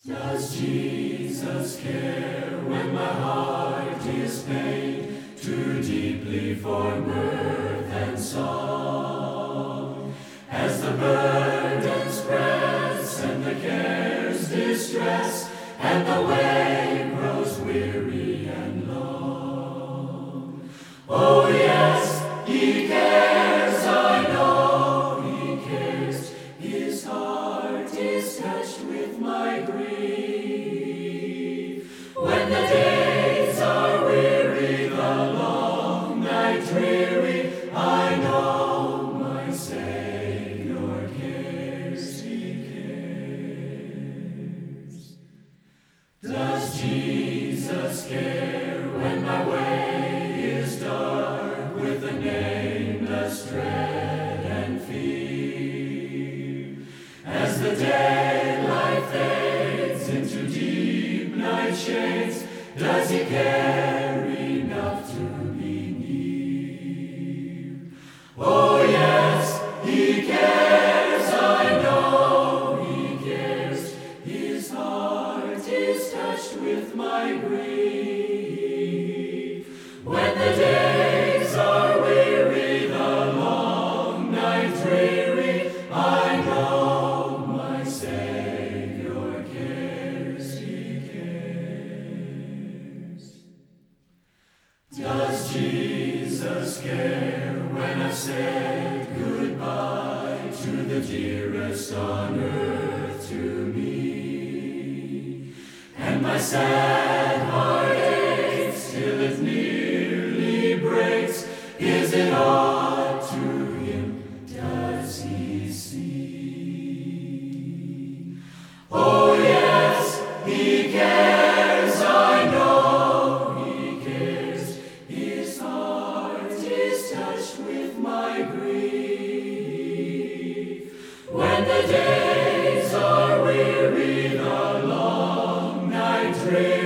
Does Jesus care when my heart is pained too deeply for mirth and song? As the burdens press and the cares distress, and the way grows weary and long. Oh yes, He cares, I know He cares. His heart is touched with my grief. When the days are weary, the long night dreary, I know my Savior cares, He cares. Does Jesus care when my way is dark with a nameless dread and fear? As the daylight fades into deep night shades, does He care enough to be near? Oh yes, He cares, I know He cares. His heart is touched with my grief. When the days are weary, the long night dreary, I know my Savior cares, He cares. Does Jesus care when I said goodbye to the dearest on earth to me? And my sad heart aches till it nearly breaks. Is it aught to Him? Does He see? Oh yes, He cares, I know He cares. His heart is touched with my grief. When the days are weary, the long night dreary,